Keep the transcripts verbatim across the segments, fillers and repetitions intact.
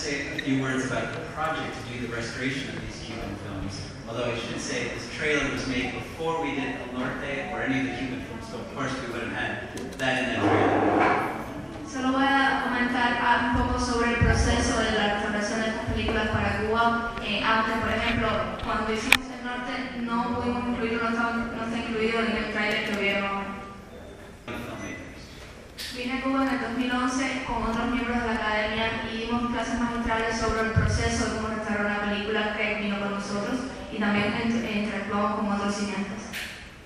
say a few words about the project to do the restoration of these Cuban films. Although I should say this trailer was made before we did El Norte or any of the Cuban films, so of course we would have had that in the trailer. Solo voy a comentar un poco sobre el proceso de la restauración de estas películas para Cuba. Eh, aunque, por ejemplo, cuando hicimos El Norte no pudimos incluirlo, no está, no está incluido en el trailer que vieron ahora. Vine a Cuba en el dos mil once con otros miembros de la academia y dimos clases magistrales sobre el proceso de cómo restaurar una película. Craig vino con nosotros y también interactuamos con otros cineastas.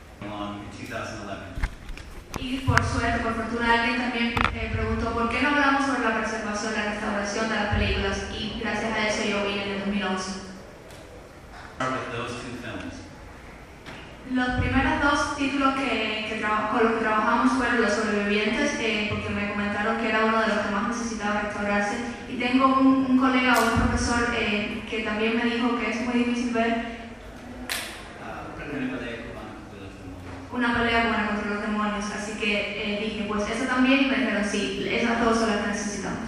Y por suerte, por fortuna, alguien también eh, preguntó por qué no hablamos sobre la preservación, la restauración de las películas, y gracias a eso yo vine en el dos mil once. Los primeros dos títulos que, que con los que trabajamos fueron Los Sobrevivientes, eh, porque me comentaron que era uno de los que más necesitaba restaurarse. Y tengo un, un colega o un profesor eh, que también me dijo que es muy difícil ver una pelea buena contra los demonios. Así que eh, dije, pues eso también, y me dijeron, sí, esas dos son las que necesitamos.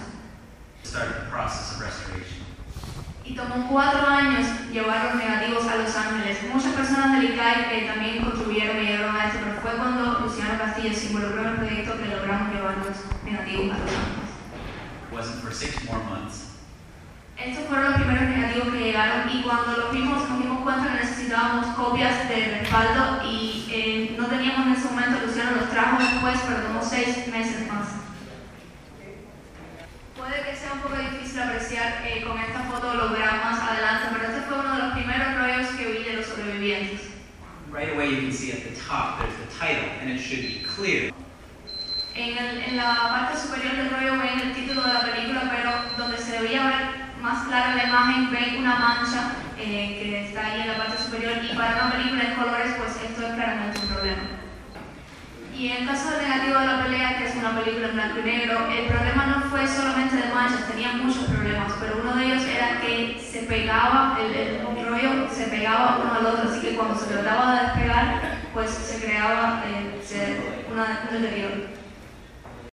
Y tomó cuatro años llevar los negativos a Los Ángeles. Muchas personas del I C A I eh, también contribuyeron y ayudaron a esto, pero fue cuando Luciano Castillo se involucró en el proyecto que logramos llevar los negativos a Los Ángeles. Wasn't for six more months. Estos fueron los primeros negativos que llegaron y cuando los vimos nos dimos cuenta que necesitábamos copias de respaldo y eh, no teníamos en ese momento. Luciano los trajo después, pero tomó seis meses más. Puede que sea un poco difícil apreciar eh, con esta foto hologramas adelante, pero este fue uno de los primeros rollos que vi de Los Sobrevivientes. Right away you can see at the top there's the title and it should be clear. En, el, en la parte superior del rollo ven el título de la película, pero donde se debía ver más clara la imagen ven una mancha eh, que está ahí en la parte superior, y para una película en colores pues esto es claramente un problema. Y en el caso del negativo de la pelea, que es una película en blanco y negro, el problema no fue solamente de manchas, tenía muchos problemas, pero uno de ellos era que se pegaba, el, el rollo se pegaba uno al otro, así que cuando se trataba de despegar, pues se creaba eh, se, una, un deterioro.